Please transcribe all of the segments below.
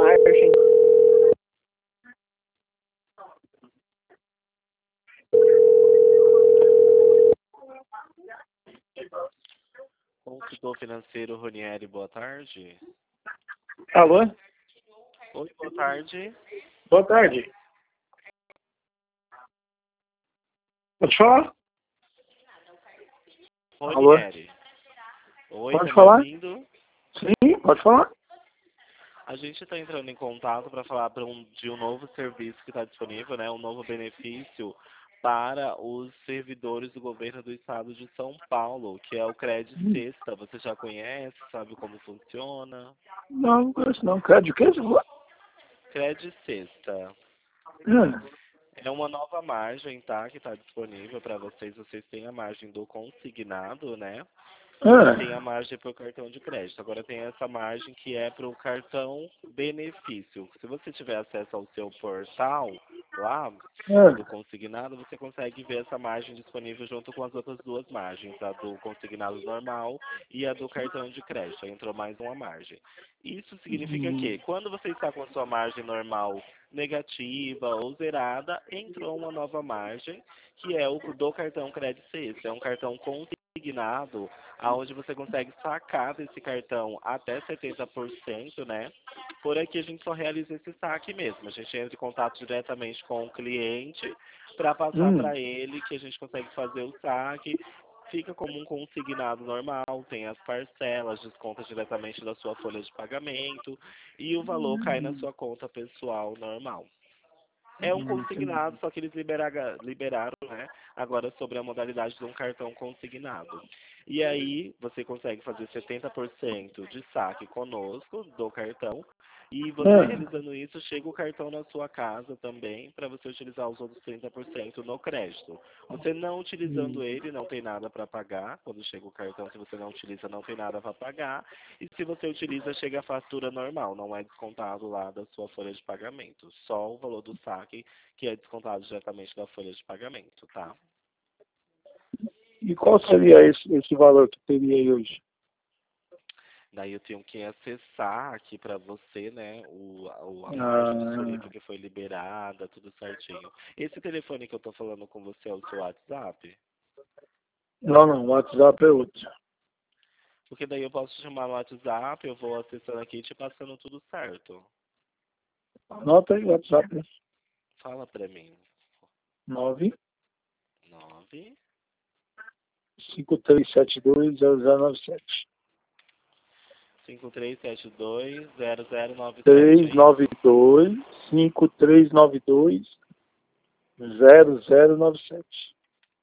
margem. Consultor financeiro Ronieri, boa tarde. Alô? Oi, boa tarde. Boa tarde. Pode falar? Ronieri. Oi, Pode tá falar? me ouvindo? Sim, pode falar. A gente está entrando em contato para falar de um novo serviço que está disponível, né? Um novo benefício para os servidores do governo do estado de São Paulo, que é o Cred Sexta. Você já conhece, sabe como funciona? Não, não conheço não. Crédito o quê? Cred Sexta. É uma nova margem, tá? Que está disponível para vocês. Vocês têm a margem do consignado, né? E tem a margem para o cartão de crédito. Agora tem essa margem que é para o cartão benefício. Se você tiver acesso ao seu portal lá do consignado, você consegue ver essa margem disponível junto com as outras duas margens, a do consignado normal e a do cartão de crédito. Aí entrou mais uma margem. Isso significa que quando você está com a sua margem normal negativa ou zerada, entrou uma nova margem, que é o do cartão Credit Sexta. É um cartão consignado, aonde você consegue sacar desse cartão até 70%, né? Por aqui a gente só realiza esse saque mesmo. A gente entra em contato diretamente com o cliente para passar para ele que a gente consegue fazer o saque. Fica como um consignado normal, tem as parcelas, desconta diretamente da sua folha de pagamento e o valor cai na sua conta pessoal normal. É um consignado, só que eles liberaram, né, agora sobre a modalidade de um cartão consignado. E aí você consegue fazer 70% de saque conosco do cartão. E você realizando isso, chega o cartão na sua casa também, para você utilizar os outros 30% no crédito. Você não utilizando ele, não tem nada para pagar. Quando chega o cartão, se você não utiliza, não tem nada para pagar. E se você utiliza, chega a fatura normal, não é descontado lá da sua folha de pagamento. Só o valor do saque que é descontado diretamente da folha de pagamento, tá? E qual seria esse valor que teria aí hoje? Daí eu tenho que acessar aqui para você, né, a margem disponível que foi liberada, tudo certinho. Esse telefone que eu tô falando com você é o seu WhatsApp? Não, o WhatsApp é outro. Porque daí eu posso te chamar no WhatsApp, eu vou acessando aqui e te passando tudo certo. Anota aí o WhatsApp. Fala pra mim. 9 9 53720097. 53720097, é isso? 5392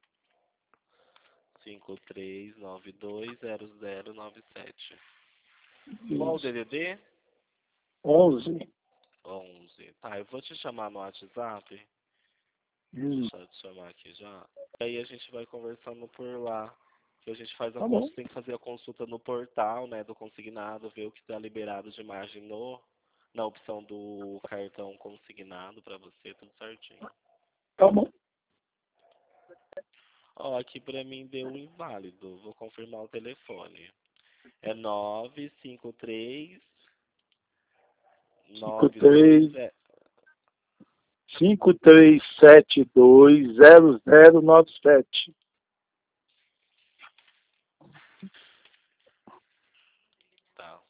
53920097. Qual o Isso. DDD? 11. 11. Tá, eu vou te chamar no WhatsApp. Deixa eu te chamar aqui já. Aí a gente vai conversando por lá. Que a gente faz a consulta, tem que fazer a consulta no portal, né, do consignado, ver o que está liberado de margem na opção do cartão consignado para você, tudo certinho. Tá bom. Ó, aqui pra mim deu inválido. Vou confirmar o telefone. É 953 53 92 53720097. tá.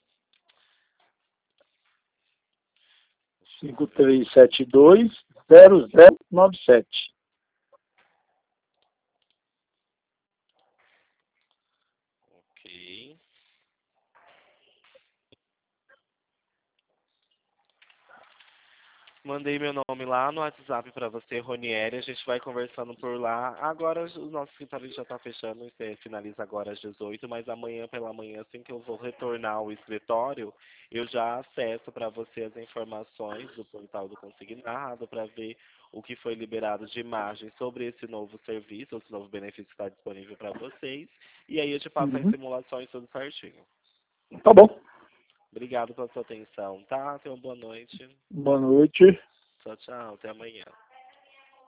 53720097. Ok. Mandei meu nome lá no WhatsApp pra você, Ronieri. A gente vai conversando por lá. Agora o nosso escritório já tá fechando, finaliza agora às 18, mas amanhã pela manhã, assim que eu vou retornar ao escritório, eu já acesso para você as informações do portal do consignado para ver o que foi liberado de imagem sobre esse novo serviço, esse novo benefício que está disponível para vocês. E aí eu te passo as simulações tudo certinho. Tá bom. Obrigado pela sua atenção, tá? Tenha uma boa noite. Boa noite. Tchau, tchau. Até amanhã.